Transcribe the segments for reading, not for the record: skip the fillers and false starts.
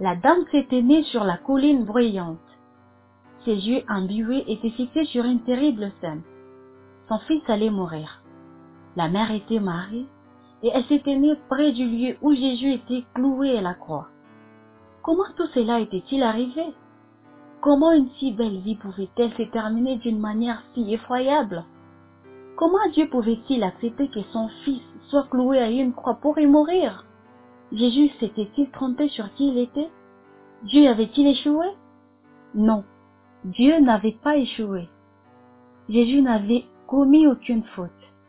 La dame s'était née sur la colline bruyante. Ses yeux imbués étaient fixés sur une terrible scène. Son fils allait mourir. La mère était Marie, et elle s'était née près du lieu où Jésus était cloué à la croix. Comment tout cela était-il arrivé? Comment une si belle vie pouvait-elle se terminer d'une manière si effroyable? Comment Dieu pouvait-il accepter que son fils soit cloué à une croix pour y mourir? Jésus s'était-il trompé sur qui il était? Dieu avait-il échoué? Non, Dieu n'avait pas échoué. Jésus n'avait commis aucune faute.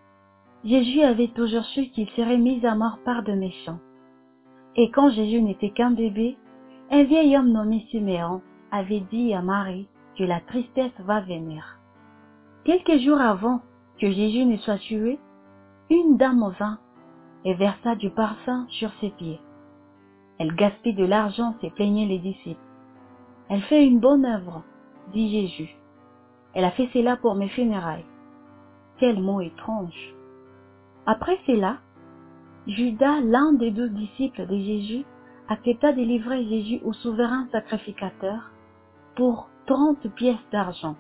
Jésus avait toujours su qu'il serait mis à mort par de méchants. Et quand Jésus n'était qu'un bébé, un vieil homme nommé Siméon avait dit à Marie que la tristesse va venir. Quelques jours avant que Jésus ne soit tué, une dame vint et versa du parfum sur ses pieds. Elle gaspille de l'argent, se plaignaient les disciples. Elle fait une bonne œuvre, dit Jésus. Elle a fait cela pour mes funérailles. Quel mot étrange. Après cela, Judas, l'un des 12 disciples de Jésus, accepta de livrer Jésus au souverain sacrificateur pour 30 pièces d'argent.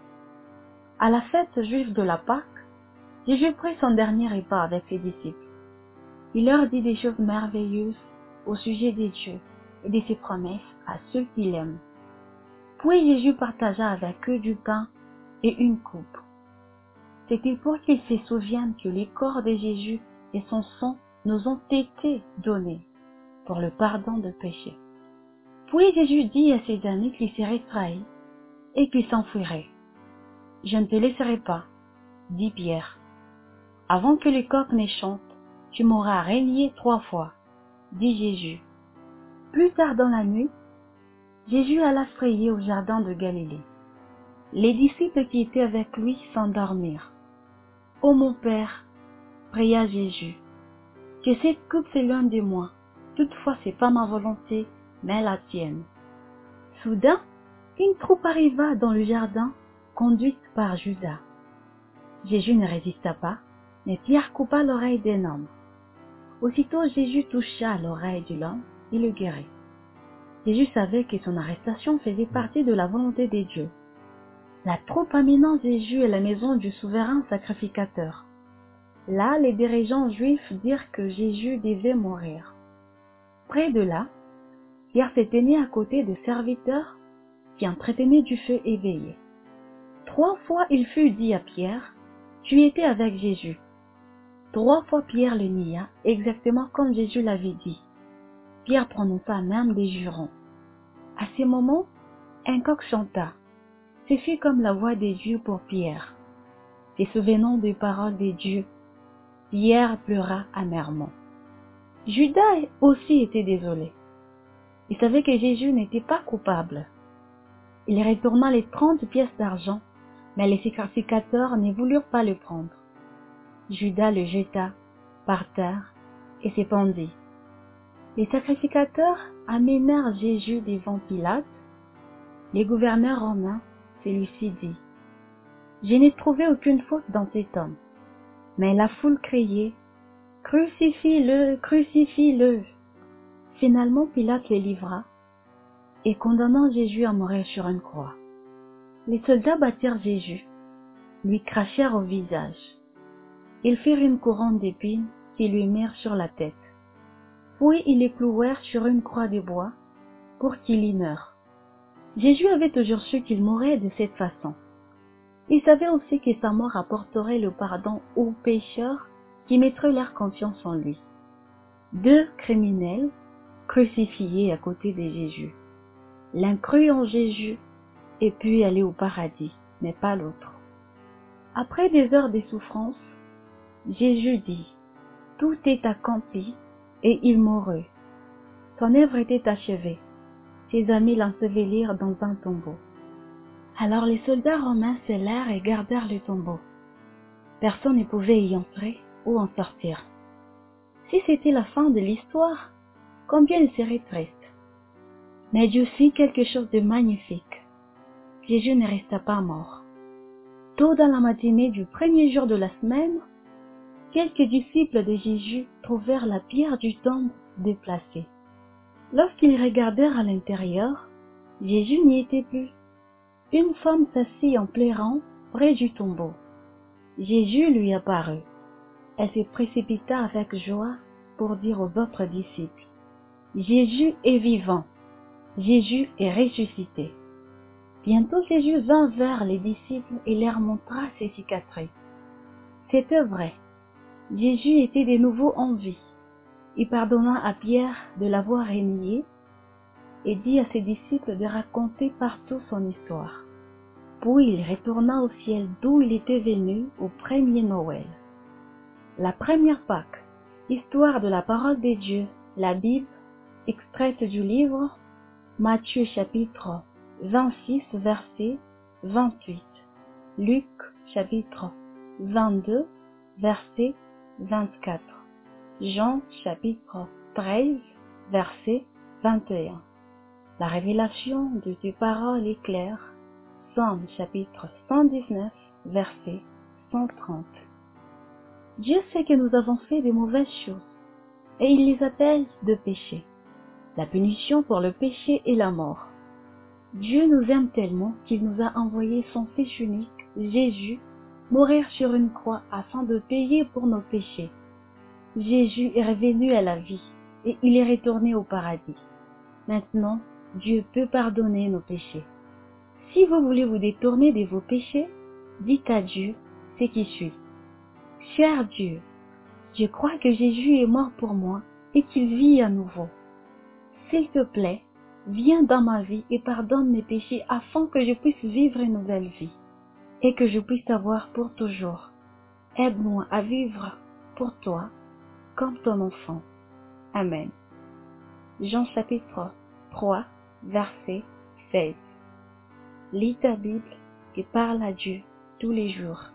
À la fête juive de la Pâque, Jésus prit son dernier repas avec ses disciples. Il leur dit des choses merveilleuses au sujet des dieux et de ses promesses à ceux qui l'aiment. Puis Jésus partagea avec eux du pain et une coupe. C'était pour qu'ils se souviennent que les corps de Jésus et son sang nous ont été donnés pour le pardon de péchés. Puis Jésus dit à ses amis qu'il serait trahi et qu'il s'enfuirait. « Je ne te laisserai pas, dit Pierre. Avant que les coqs ne chantent, tu m'auras renié 3 fois, dit Jésus. » Plus tard dans la nuit, Jésus alla frayer au jardin de Galilée. Les disciples qui étaient avec lui s'endormirent. « Ô mon Père, pria Jésus, que cette coupe s'éloigne de moi, toutefois c'est pas ma volonté, mais la tienne. » Soudain, une troupe arriva dans le jardin, conduite par Judas. Jésus ne résista pas, mais Pierre coupa l'oreille d'un homme. Aussitôt Jésus toucha l'oreille de l'homme et le guérit. Jésus savait que son arrestation faisait partie de la volonté de Dieu. La troupe amena Jésus à la maison du souverain sacrificateur. Là, les dirigeants juifs dirent que Jésus devait mourir. Près de là, Pierre s'était mis à côté de serviteurs qui entretenaient du feu éveillé. 3 fois il fut dit à Pierre, « Tu étais avec Jésus. » 3 fois Pierre le nia, exactement comme Jésus l'avait dit. Pierre prononça même des jurons. À ce moment, un coq chanta. Ce fut comme la voix de Dieu pour Pierre. Se souvenant des paroles de Dieu, Pierre pleura amèrement. Judas aussi était désolé. Il savait que Jésus n'était pas coupable. Il retourna les 30 pièces d'argent, mais les sacrificateurs ne voulurent pas le prendre. Judas le jeta par terre et se pendit. Les sacrificateurs amenèrent Jésus devant Pilate. Les gouverneurs romains, celui-ci dit, « Je n'ai trouvé aucune faute dans cet homme. » Mais la foule criait, « Crucifie-le, crucifie-le » Finalement, Pilate le livra et condamnant Jésus à mourir sur une croix. Les soldats battirent Jésus, lui crachèrent au visage. Ils firent une couronne d'épines qu'ils lui mirent sur la tête. Puis ils le clouèrent sur une croix de bois pour qu'il y meure. Jésus avait toujours su qu'il mourrait de cette façon. Il savait aussi que sa mort apporterait le pardon aux pécheurs qui mettraient leur confiance en lui. 2 criminels crucifiés à côté de Jésus. L'un crut en Jésus et puis aller au paradis, mais pas l'autre. Après des heures de souffrance, Jésus dit, « Tout est accompli » et il mourut. Son œuvre était achevée. Ses amis l'ensevelirent dans un tombeau. Alors les soldats romains scellèrent et gardèrent le tombeau. Personne ne pouvait y entrer ou en sortir. Si c'était la fin de l'histoire, combien il serait triste. Mais Dieu fit quelque chose de magnifique. Jésus ne resta pas mort. Tôt dans la matinée du premier jour de la semaine, quelques disciples de Jésus trouvèrent la pierre du tombe déplacée. Lorsqu'ils regardèrent à l'intérieur, Jésus n'y était plus. Une femme s'assit en pleurant près du tombeau. Jésus lui apparut. Elle se précipita avec joie pour dire aux autres disciples, « Jésus est vivant, Jésus est ressuscité. » Bientôt Jésus vint vers les disciples et leur montra ses cicatrices. C'était vrai, Jésus était de nouveau en vie. Il pardonna à Pierre de l'avoir renié et dit à ses disciples de raconter partout son histoire. Puis il retourna au ciel d'où il était venu au premier Noël. La première Pâque, histoire de la parole de Dieu, la Bible, extraite du livre Matthieu chapitre 26 verset 28, Luc chapitre 22 verset 24, Jean chapitre 13 verset 21. La révélation de tes paroles est claire. Psaume chapitre 119 verset 130. Dieu sait que nous avons fait de mauvaises choses et il les appelle de péché. La punition pour le péché est la mort. Dieu nous aime tellement qu'il nous a envoyé son Fils unique, Jésus, mourir sur une croix afin de payer pour nos péchés. Jésus est revenu à la vie et il est retourné au paradis. Maintenant, Dieu peut pardonner nos péchés. Si vous voulez vous détourner de vos péchés, dites à Dieu ce qui suit. Cher Dieu, je crois que Jésus est mort pour moi et qu'il vit à nouveau. S'il te plaît, viens dans ma vie et pardonne mes péchés afin que je puisse vivre une nouvelle vie et que je puisse t'avoir pour toujours. Aide-moi à vivre pour toi comme ton enfant. Amen. Jean chapitre 3, verset 16. Lis ta Bible et parle à Dieu tous les jours.